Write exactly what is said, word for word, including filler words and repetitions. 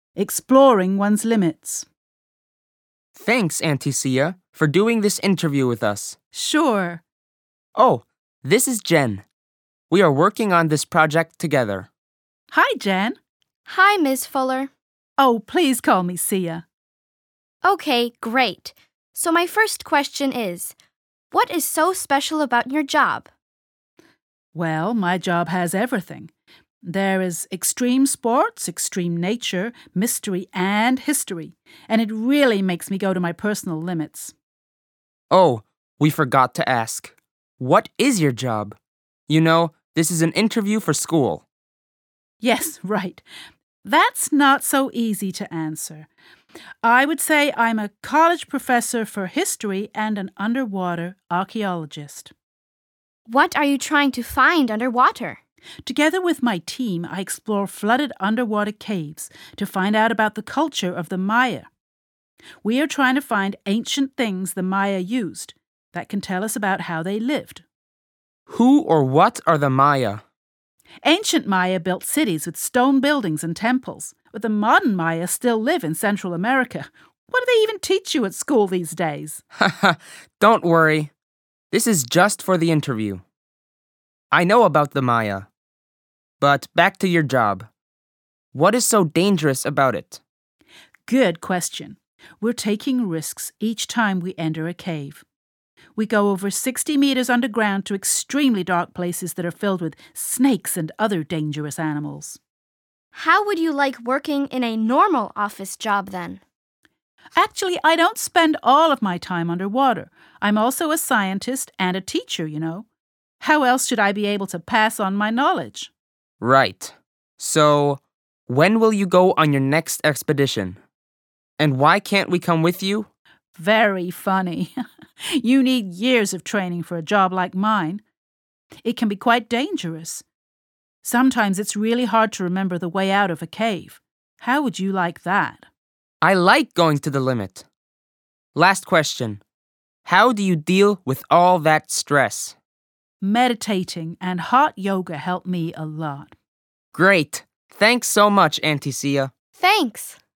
exploring one's limits. Thanks, Auntie Sia, for doing this interview with us. Sure. Oh, this is Jen. We are working on this project together. Hi, Jen. Hi, Miss Fuller. Oh, please call me Sia. Okay, great. So my first question is, what is so special about your job? Well, my job has everything. There is extreme sports, extreme nature, mystery, and history, and it really makes me go to my personal limits. Oh, we forgot to ask. What is your job? You know, this is an interview for school. Yes, right. That's not so easy to answer. I would say I'm a college professor for history and an underwater archaeologist. What are you trying to find underwater? Together with my team, I explore flooded underwater caves to find out about the culture of the Maya. We are trying to find ancient things the Maya used that can tell us about how they lived. Who or what are the Maya? Ancient Maya built cities with stone buildings and temples, but the modern Maya still live in Central America. What do they even teach you at school these days? Haha, don't worry. This is just for the interview. I know about the Maya. But back to your job. What is so dangerous about it? Good question. We're taking risks each time we enter a cave. We go over sixty meters underground to extremely dark places that are filled with snakes and other dangerous animals. How would you like working in a normal office job then? Actually, I don't spend all of my time underwater. I'm also a scientist and a teacher, you know. How else should I be able to pass on my knowledge? Right. So, when will you go on your next expedition? And why can't we come with you? Very funny. You need years of training for a job like mine. It can be quite dangerous. Sometimes it's really hard to remember the way out of a cave. How would you like that? I like going to the limit. Last question. How do you deal with all that stress? Meditating and hot yoga help me a lot. Great. Thanks so much, Auntie Sia. Thanks.